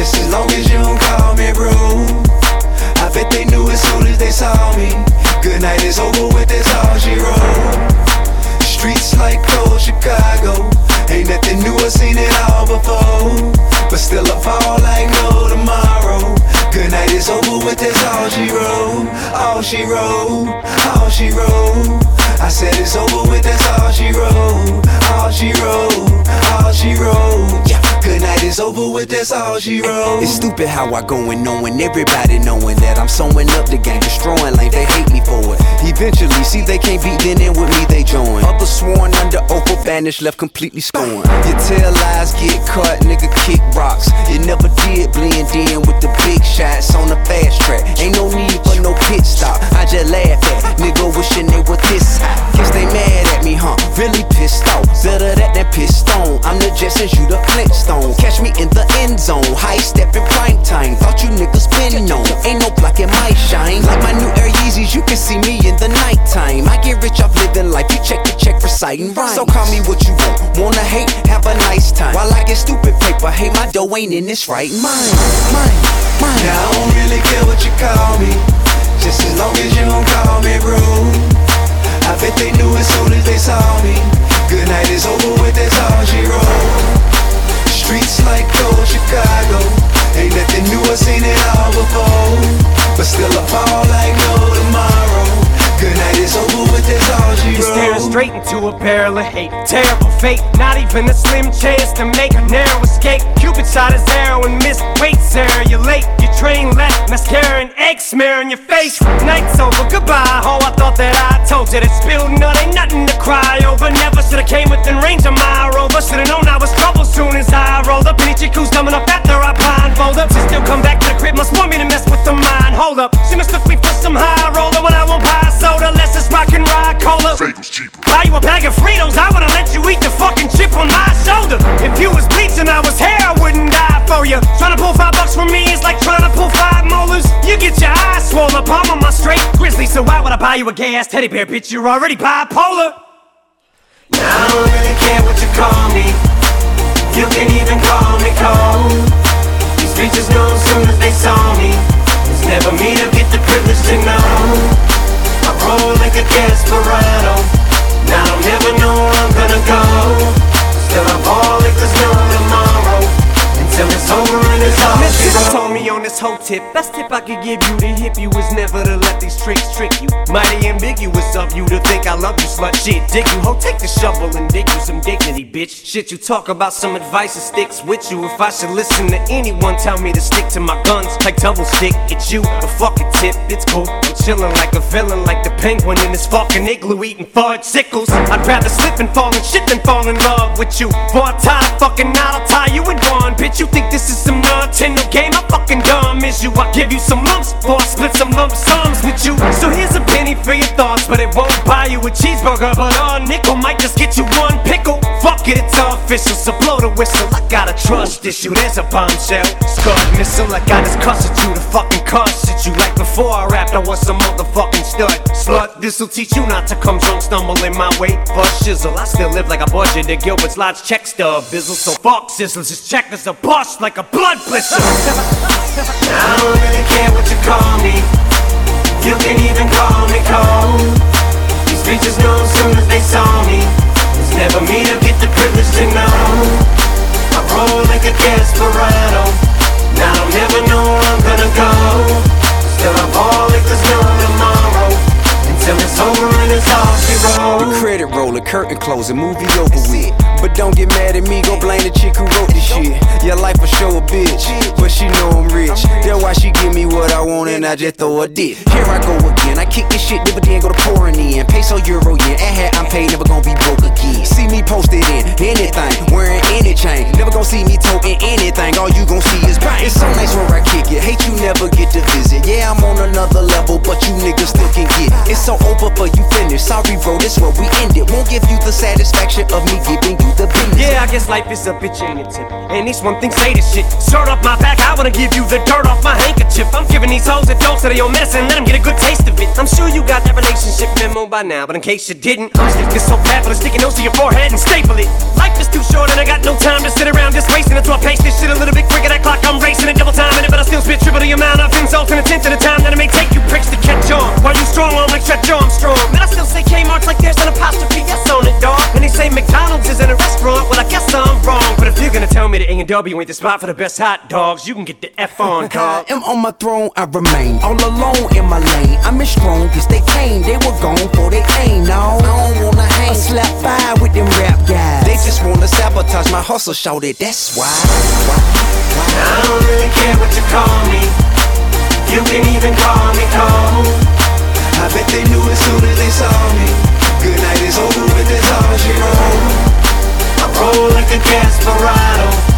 Just as long as you don't call me rude. I bet they knew as soon as they saw me. Good night is over with, that's all she wrote. Streets like cold Chicago, ain't nothing new, I seen it all before. But still I fall like no tomorrow. Good night is over with, that's all she wrote. All she wrote, all she wrote. I said it's over with, that's all she wrote. All she wrote, all she wrote. Yeah. Good night is over with, that's all she wrote. It's stupid how I go and knowing everybody knowing that I'm sewing up the game, destroying lanes, they hate me for it. Eventually, see they can't beat, then in with me they join. Others sworn under oath or banished, left completely scorned. You tell lies, get caught, nigga kick rocks. It never did blend in with the big shots on the fast track. Ain't no need for no pit stop, I just laugh at nigga wishing they were this high. Guess they mad at me, huh? Really pissed off. Better that than pissed on. I'm the Jetsons, you the Flintstones. Catch me in the end zone, high step in prime time. Thought you niggas been known, ain't no blocking my shine. Like my new Air Yeezys, you can see me in the nighttime. I get rich off living life, you check the check for citing rhymes. So call me what you want, wanna hate, have a nice time. While I get stupid paper, hey my dough ain't in this right mind. Now I don't really care what you call me, just as long as you don't call me rude. I bet they knew as soon as they saw me. Good night is over with, that's all she wrote. Streets like cold Chicago, ain't nothing new, I seen it all before. But still I fall like no tomorrow. Good night is over with, that's all she wrote. Staring straight into a barrel of hate, terrible fate. Not even a slim chance to make a narrow escape. Cupid shot his arrow and missed. Wait, Sarah, you're late. Your train left, mascara and egg smear on your face. Night's over, goodbye, ho. I thought that I told you that spilled nut ain't nothing to cry over. Never should've came within range of my rover. Should've known I was trouble soon as I rolled up. Any chick who's dumb enough after I blindfold up to still come back to the crib must want me to mess with the mind. Hold up, she mistook me for some high roller when I won't buy soda. Let's just rock and ride cola. Buy you a bag of Fritos, I would've let you eat the fucking chip on my shoulder. If you was bleaching, I was hair, I wouldn't die for you. Trying to pull $5 from me is like trying to pull 5 molars. You get your eyes swollen, palm on my straight grizzly. So why would I buy you a gay ass teddy bear, bitch? You're already bipolar. Now I don't really care what you call me, you can even call me cold. These bitches know as soon as they saw me. It's never me to get the privilege to know. I roll like a Desperado, now I don't never know where I'm gonna go. Still I ball like there's no tomorrow, until it's over and it's all she wrote. Told me on this whole tip, best tip I could give you to hip you is never to let these tricks trick you. Mighty ambiguous of you to think I love you, slut shit. Dig you, ho, take the shovel and dig you some dignity, bitch. Shit, you talk about some advice that sticks with you. If I should listen to anyone, tell me to stick to my guns like double stick. It's you, a fucking tip, it's cool. I'm chillin' like a villain, like the penguin in this fucking igloo eating fudge sickles. I'd rather slip and fall in shit than fall in love with you. Boy, I'm tired of fucking out, I'll tie you in one. Bitch, you think this is some Nintendo game? I'm fucking dumb as you. I give you some lumps before I split some lump sums with you. So here's a penny for your thoughts, but it won't buy you a cheeseburger. But a nickel might just get you one pickle. Fuck it, it's official, so blow the whistle. I got a trust issue, there's a bombshell. Scarred missile, like I just cussed at you to fucking cuss at you. Like before I rapped, I was some motherfucking stud. Slut, this'll teach you not to come drunk, stumbling my way. Bust shizzle, I still live like a budget at Gilbert's Lodge check stub bizzle. So fuck sizzles, this check is a bust like a blood blister. I don't really care what you call me, you can even call me cold. These bitches know as soon as they saw me. It's never me to get the privilege to know. I roll like a Desperado, now I don't never know where I'm gonna go. Still I ball like there's no tomorrow, until it's over and it's all she wrote. The credit roller, curtain closing, movie over with. But don't get mad at me, go blame the chick who wrote this shit. Your life will show a bitch, but she know I'm rich. That's why she give me what I want and I just throw a dick. Here I go again, I kick this shit, dividend go to pouring in. Peso, euro, yen, at hat I'm paid, never gonna be broke again. See me posted in anything, wearing any chain. Never gonna see me toting anything, all you gon' see is bang. It's so nice where I kick it, hate you never get to visit. Yeah, I'm on another level, but you niggas still can get. It's so over for you finished, sorry bro, this where we end it. Won't give you the satisfaction of me giving you the business. Yeah, I guess life is a bitch, ain't it, tip? And these one thing say this shit. Shirt off my back, I wanna give you the dirt off my handkerchief. I'm giving these hoes a dose of their own medicine, let them get a good taste of it. I'm sure you got that relationship memo by now, but in case you didn't, I'm stick this so bad for the sticky nose to your forehead and staple it. Life is too short and I got no time to sit around just wasting it, so I pace this shit a little bit quicker. That clock I'm racing it. amount of insults and a tenth of the time that it may take you pricks to catch on. While you strong on like Stretch Armstrong. Man, I still say Kmart's like there's an apostrophe S on it, dog. And they say McDonald's isn't a restaurant, well I guess I'm wrong. But if you're gonna tell me that A&W ain't the spot for the best hot dogs, you can get the F on, dog. I am on my throne, I remain all alone in my lane. I'm as strong as they came, they were gone for they came. No, I don't wanna hang or slap by with them rap guys. They just wanna sabotage my hustle, shout it, that's why. I don't really care what you call me. You can even call me cold. I bet they knew as soon as they saw me. Good night is over with, that's all she wrote. I roll like a Gasparado.